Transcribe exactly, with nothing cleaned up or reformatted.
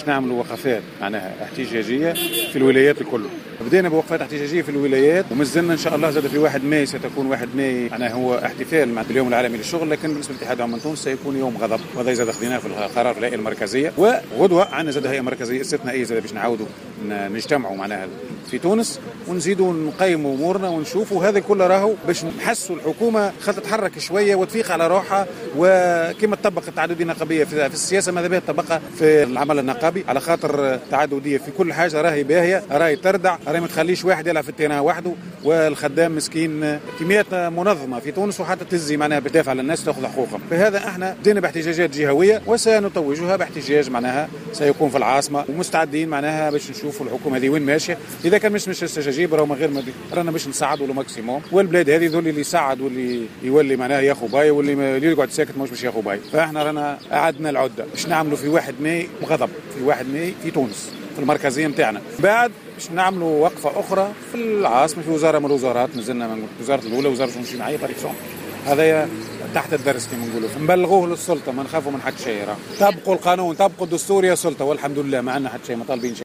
باش نعملوا وقفات معناها احتجاجيه في الولايات الكل. بدينا بوقفات احتجاجيه في الولايات ومازلنا ان شاء الله زاد في واحد ماي ستكون واحد ماي معناها هو احتفال مع اليوم العالمي للشغل، لكن بالنسبه للاتحاد العام من تونس سيكون يوم غضب، وهذا زاد خذيناه في القرار في الهيئه المركزيه. وغدوه عندنا زاد هيئه مركزيه استثنائيه زاد باش نعاودوا نجتمعوا معناها في تونس ونزيدوا نقيموا امورنا ونشوفوا. هذا كله راهو باش نحسوا الحكومه خلت تتحرك شويه وتفيق على روحها، وكما تطبق التعدديه النقابيه في السياسه ماذا بها تطبقها في العمل النقابي، على خاطر التعدديه في كل حاجه راهي باهيه، راهي تردع، راهي ما تخليش واحد يلعب في التيران وحده، والخدام مسكين كميات منظمه في تونس وحتى تزي معناها بتدافع على الناس تاخذ حقوقهم. فهذا احنا بدينا باحتجاجات جهويه وسنتوجها باحتجاج معناها سيكون في العاصمه، ومستعدين معناها باش نشوفوا الحكومه هذه وين ماشيه. اذا كان مش مش استجاجيب راهو من غير ما رانا باش نساعدوا له ماكسيموم، والبلاد هذه ذول اللي يساعد واللي يولي معناها ياخذ باي، واللي اللي يقعد ساكت مش باش ياخذ باي. فاحنا رانا اعدنا العده باش نعملوا في واحد ماي غضب في واحد ماي في تونس في المركزيه نتاعنا. بعد باش نعملوا وقفه اخرى في العاصمه في وزاره من الوزارات، نزلنا من وزاره الاولى وزاره الشؤون الاجتماعيه باريكسون، هذا تحت الدرس كما نقولوا، نبلغوه للسلطه، ما نخافوا من حد شيء. تبقوا القانون، تبقوا الدستور يا سلطه، والحمد لله ما عندنا حد شيء، ما طالبين شيء.